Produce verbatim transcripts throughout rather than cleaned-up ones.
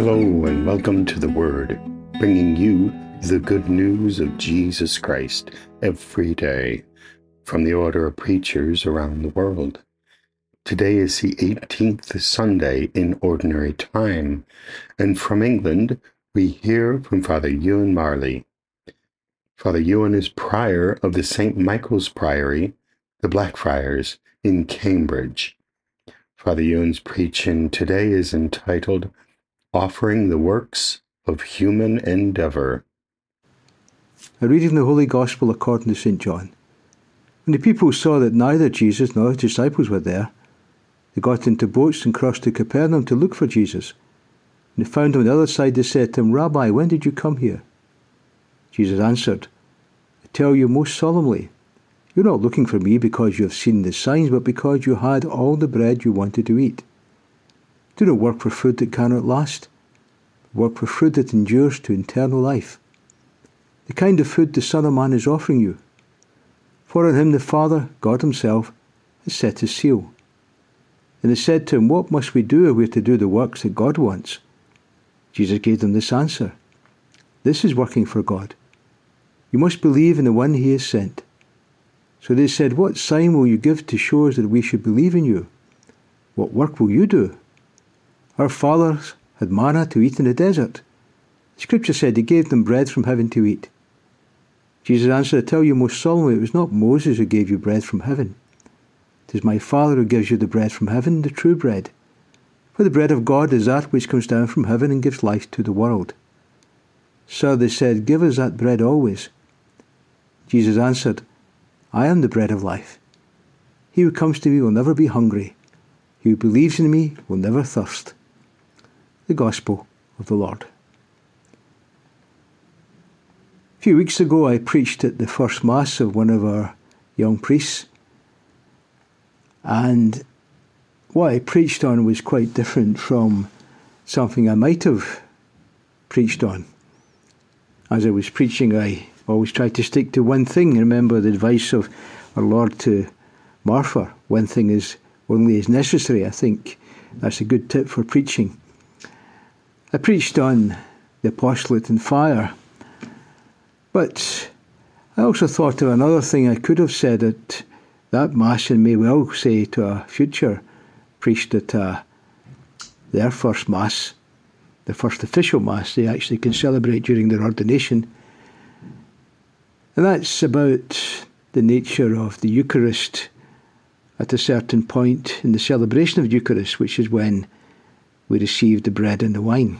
Hello and welcome to The Word, bringing you the good news of Jesus Christ every day from the order of preachers around the world. Today is the eighteenth Sunday in Ordinary Time, and from England we hear from Father Ewan Marley. Father Ewan is prior of the Saint Michael's Priory, the Blackfriars, in Cambridge. Father Ewan's preaching today is entitled Offering the Works of Human Endeavour. A reading of the Holy Gospel according to Saint John. When the people saw that neither Jesus nor his disciples were there, they got into boats and crossed to Capernaum to look for Jesus. When they found him on the other side, they said to him, "Rabbi, when did you come here?" Jesus answered, "I tell you most solemnly, you're not looking for me because you have seen the signs, but because you had all the bread you wanted to eat. Do not work for food that cannot last. Work for food that endures to eternal life, the kind of food the Son of Man is offering you. For on him the Father, God himself, has set his seal." And they said to him, "What must we do if we are to do the works that God wants?" Jesus gave them this answer, "This is working for God. You must believe in the one he has sent." So they said, "What sign will you give to show us that we should believe in you? What work will you do? Our fathers had manna to eat in the desert. The Scripture said he gave them bread from heaven to eat." Jesus answered, "I tell you most solemnly, it was not Moses who gave you bread from heaven. It is my Father who gives you the bread from heaven, the true bread. For the bread of God is that which comes down from heaven and gives life to the world." "Sir," they said, "give us that bread always." Jesus answered, "I am the bread of life. He who comes to me will never be hungry. He who believes in me will never thirst." The Gospel of the Lord. A few weeks ago I preached at the first Mass of one of our young priests, and what I preached on was quite different from something I might have preached on. As I was preaching, I always tried to stick to one thing. Remember the advice of our Lord to Martha, one thing is only is necessary. I think that's a good tip for preaching. I preached on the apostolate and fire, but I also thought of another thing I could have said at that Mass and may well say to a future priest at uh, their first Mass, the first official Mass they actually can celebrate during their ordination. And that's about the nature of the Eucharist at a certain point in the celebration of the Eucharist, which is when we receive the bread and the wine.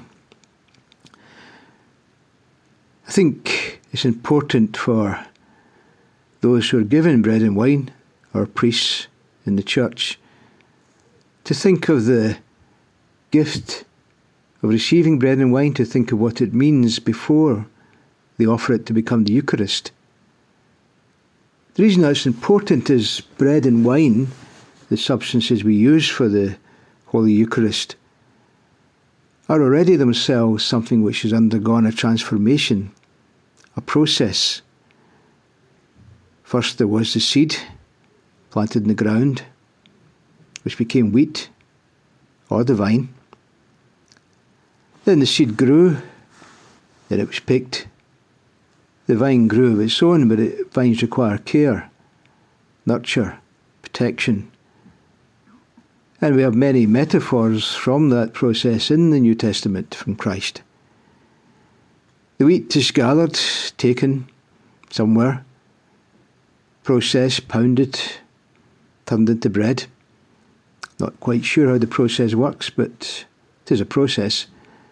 I think it's important for those who are given bread and wine, or priests in the church, to think of the gift of receiving bread and wine, to think of what it means before they offer it to become the Eucharist. The reason that's important is bread and wine, the substances we use for the Holy Eucharist, are already themselves something which has undergone a transformation, a process. First there was the seed planted in the ground, which became wheat or the vine. Then the seed grew, then it was picked. The vine grew of its own, but it, vines require care, nurture, protection. And we have many metaphors from that process in the New Testament from Christ. The wheat is gathered, taken somewhere, processed, pounded, turned into bread. Not quite sure how the process works, but it is a process.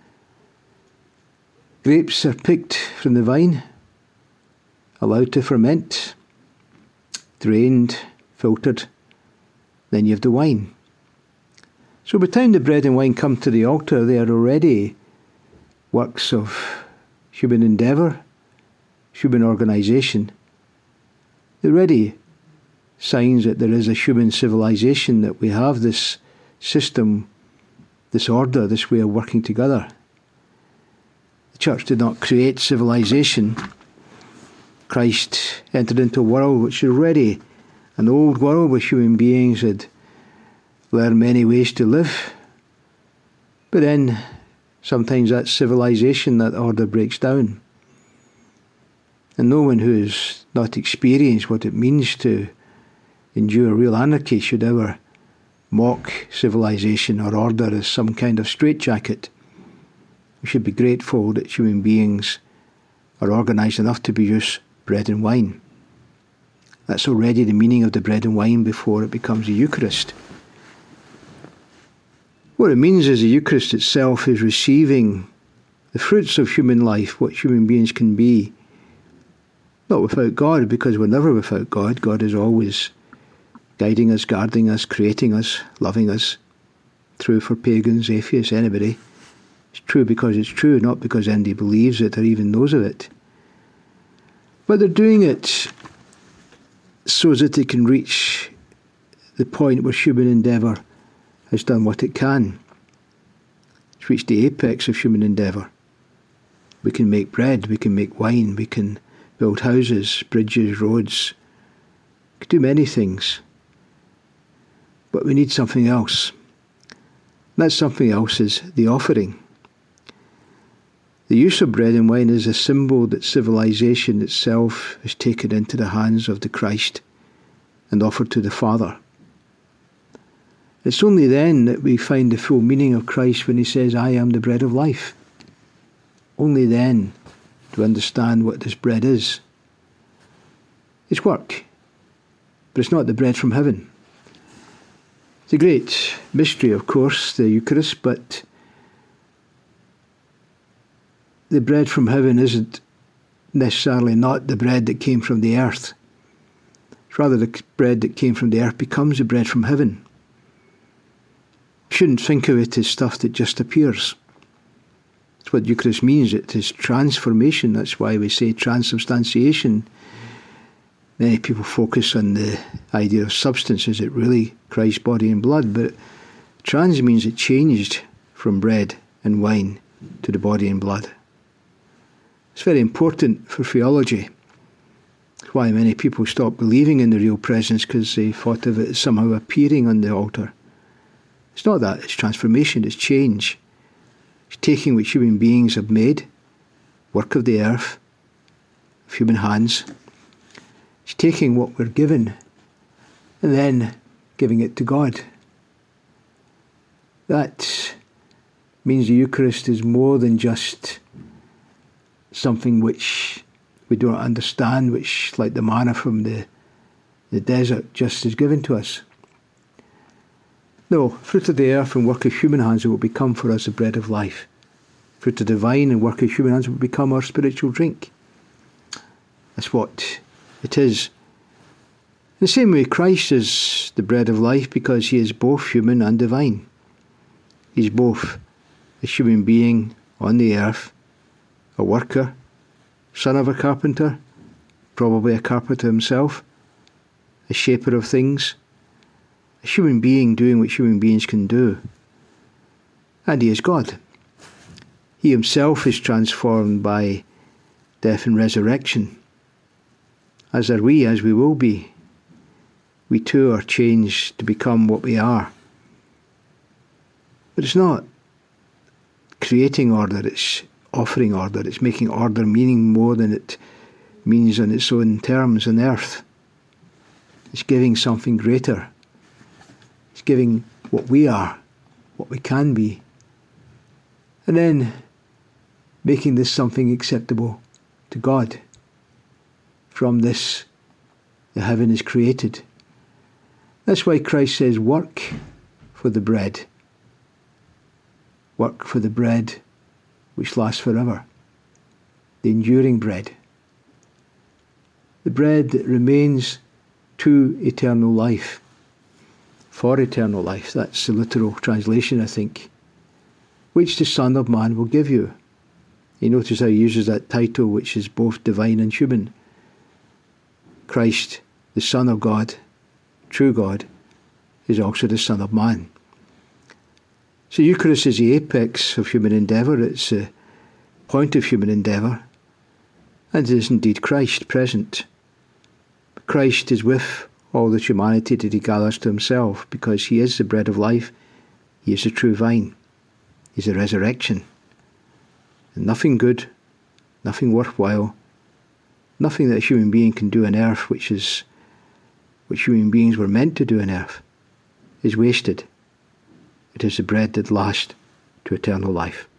Grapes are picked from the vine, allowed to ferment, drained, filtered, then you have the wine. So by the time the bread and wine come to the altar, they are already works of human endeavour, human organisation. They're already signs that there is a human civilization, that we have this system, this order, this way of working together. The church did not create civilization. Christ entered into a world which is already an old world where human beings had learned many ways to live. But then Sometimes that's civilization, that order breaks down. And no one who has not experienced what it means to endure real anarchy should ever mock civilization or order as some kind of straitjacket. We should be grateful that human beings are organised enough to produce bread and wine. That's already the meaning of the bread and wine before it becomes the Eucharist. What it means is the Eucharist itself is receiving the fruits of human life, what human beings can be. Not without God, because we're never without God. God is always guiding us, guarding us, creating us, loving us. True for pagans, atheists, anybody. It's true because it's true, not because anybody believes it or even knows of it. But they're doing it so that they can reach the point where human endeavour has done what it can. It's reached the apex of human endeavour. We can make bread, we can make wine, we can build houses, bridges, roads. We can do many things. But we need something else. That something else is the offering. The use of bread and wine is a symbol that civilization itself is taken into the hands of the Christ and offered to the Father. It's only then that we find the full meaning of Christ when he says, I am the bread of life. Only then do we understand what this bread is. It's work, but it's not the bread from heaven. It's a great mystery, of course, the Eucharist, but the bread from heaven isn't necessarily not the bread that came from the earth. It's rather the bread that came from the earth becomes the bread from heaven. You shouldn't think of it as stuff that just appears. That's what Eucharist means. It is transformation. That's why we say transubstantiation. Many people focus on the idea of substance. Is it really Christ's body and blood? But trans means it changed from bread and wine to the body and blood. It's very important for theology. That's why many people stop believing in the real presence, because they thought of it as somehow appearing on the altar. It's not that. It's transformation. It's change. It's taking what human beings have made, work of the earth, of human hands. It's taking what we're given and then giving it to God. That means the Eucharist is more than just something which we don't understand, which, like the manna from the, the desert, just is given to us. No, fruit of the earth and work of human hands will become for us the bread of life. Fruit of the vine and work of human hands will become our spiritual drink. That's what it is. In the same way, Christ is the bread of life because he is both human and divine. He's both a human being on the earth, a worker, son of a carpenter, probably a carpenter himself, a shaper of things, a human being doing what human beings can do. And he is God. He himself is transformed by death and resurrection, as are we, as we will be. We too are changed to become what we are. But it's not creating order, it's offering order. It's making order meaning more than it means on its own terms on earth. It's giving something greater. It's giving what we are, what we can be. And then making this something acceptable to God. From this, the heaven is created. That's why Christ says, work for the bread. Work for the bread which lasts forever. The enduring bread. The bread that remains to eternal life. For eternal life. That's the literal translation, I think. Which the Son of Man will give you. You notice how he uses that title, which is both divine and human. Christ, the Son of God, true God, is also the Son of Man. So Eucharist is the apex of human endeavour. It's the point of human endeavour. And it is indeed Christ present. Christ is with all the humanity that he gathers to himself, because he is the bread of life. He is the true vine. He is the resurrection. And nothing good, nothing worthwhile, nothing that a human being can do on earth, which is which human beings were meant to do on earth, is wasted. It is the bread that lasts to eternal life.